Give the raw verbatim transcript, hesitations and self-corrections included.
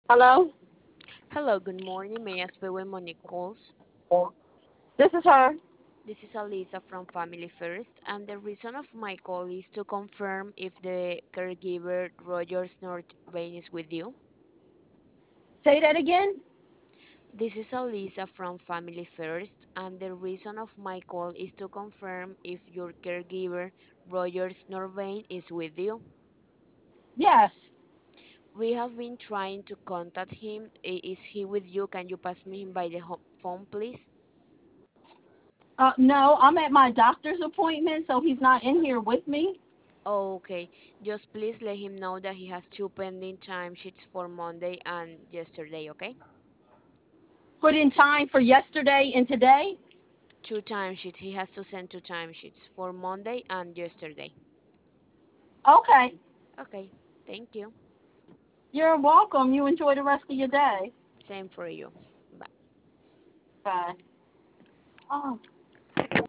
Hello? Hello, good morning. May I speak with Monique calls? This is her. This is Alisa from Family First, and the reason of my call is to confirm if the caregiver Rogers Northvain is with you. Say that again? This is Alisa from Family First, and the reason of my call is to confirm if your caregiver Rogers Northvain is with you. Yes. We have been trying to contact him. I- Is he with you? Can you pass me him by the ho- phone, please? Uh, no, I'm at my doctor's appointment, so he's not in here with me. Okay, just please let him know that he has two pending timesheets for Monday and yesterday, okay? Put in time for yesterday and today. Two timesheets. He has to send two timesheets for Monday and yesterday. Okay. Okay, thank you. You're welcome. You enjoy the rest of your day. Same for you. Bye. Bye. Oh.